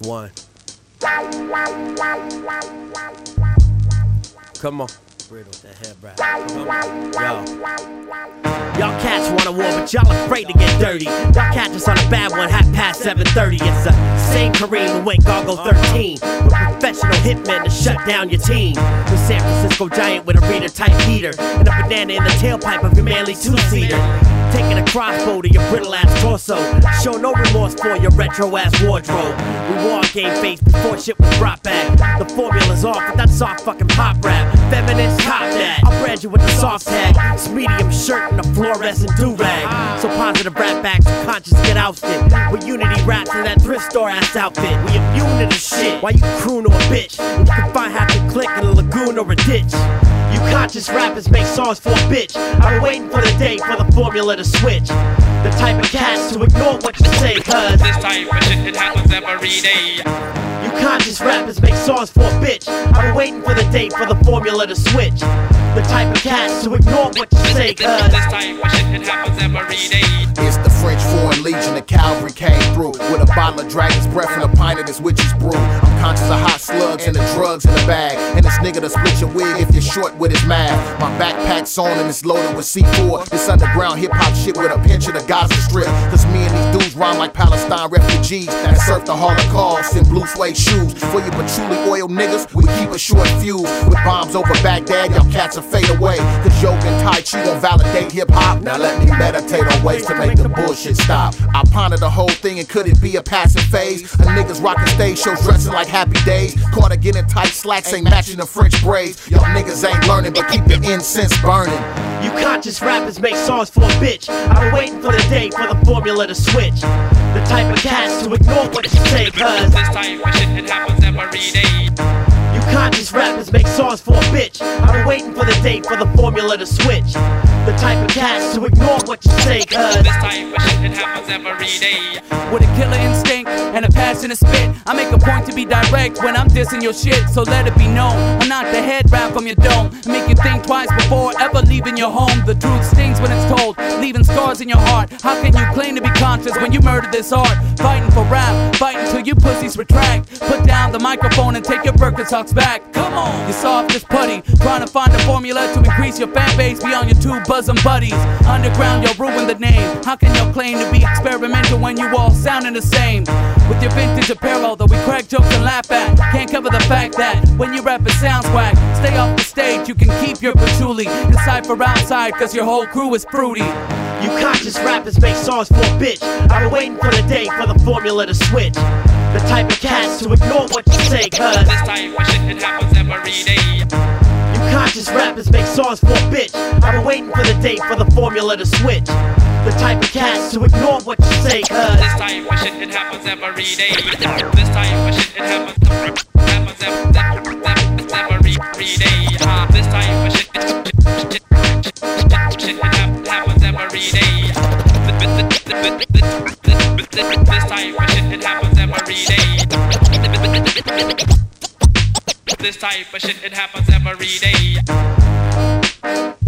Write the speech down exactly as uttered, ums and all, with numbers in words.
One. Come on. Riddle that head wrap. Yo. Y'all cats want a war, but y'all afraid to get dirty. Y'all catch us on a bad one, half past seven thirty. It's the same Kareem who went Gargle thirteen. With professional hitmen to shut down your team. The San Francisco Giant with a reader type heater. And a banana in the tailpipe of your manly two-seater. Taking a crossbow to your brittle ass torso. Show no remorse for your retro ass wardrobe. We wore our game face before shit was brought back. The formula's off with that soft fucking pop rap. Feminists cop that. I'll brand you with the soft tag. It's medium shirt and a fluorescent do-rag. So positive rap backs and conscious get ousted. With unity raps in that thrift store ass outfit. We immune to the shit. Why you croon to a bitch? When you can find half your clique in a lagoon or a ditch. You conscious rappers make songs for a bitch. I've been waiting for the day for the formula to switch. The type of cats to ignore what you say, cause this type of shit, it happens every day. You conscious rappers make songs for a bitch. I've been waiting for the day for the formula to switch. The type of cats to ignore what you say, cause this type of shit, it happens every day. It's the French Foreign Legion, the cavalry came through with a bottle of dragon's breath and a pint of this witch's brew. I'm conscious of hot slugs and the drugs in the bag, and this nigga to split your wig if you're short with his math. My backpack's on and it's loaded with C four. This underground hip-hop shit with a pinch of the Gaza Strip. Cause me and these dudes rhyme like Palestine refugees that surf the Holocaust in blue suede shoes. For you patchouli oil niggas, we keep a short fuse. With bombs over Baghdad, y'all cats will fade away. Cause yoga and Tai Chi gon' validate hip-hop. Now let me meditate on ways to make the bullshit stop. I pondered the whole thing and could it be a passing phase? A niggas rockin' stage shows dressing like Happy Days. Caught again in tight slacks, ain't matching the French braids. Y'all niggas ain't learning, but keep your incense burning. You conscious rappers make songs for a bitch. I've been waiting for the day for the formula to switch. The type of cats to ignore what you say, cause this type of shit, it happens every day. You conscious rappers make songs for a bitch. I've been waiting for the day for the formula to switch. The type of cats to ignore what you say, cause this type of shit, it happens every day. With a killer instinct and a passionate spit, I make a point to be direct when I'm dissing your shit, so let it be known I'm not the head rap from your dome. I make you think twice before ever leaving your home. The truth stings when it's told, leaving scars in your heart. How can you claim to be conscious when you murder this art? Fighting for rap, fighting till you pussies retract. Put down the microphone and take your Birkenstocks back. Come on, you're soft as putty, trying to find a formula to increase your fan base beyond your two bosom buddies. Underground, you'll ruin the name. How can you claim to be experimental when you all sounding the same? With your vintage apparel that we crack jokes and laugh at, can't cover the fact that when you rap it sounds whack. Stay off the stage, you can keep your patchouli inside for outside, cause your whole crew is fruity. You conscious rappers make songs for a bitch. I've been waiting for the day for the formula to switch. The type of cats to ignore what you say, cause this type of shit, it happens every day. You conscious rappers make songs for a bitch. I've been waiting for the day for the formula to switch. The type of cats to ignore what you say, cause this type of shit, it happens every day. This type of shit, it happens, happens every day. Uh, this type of shit, shit, shit, shit, it happens every day. This type of shit, it happens every day. This type of shit, it happens every day.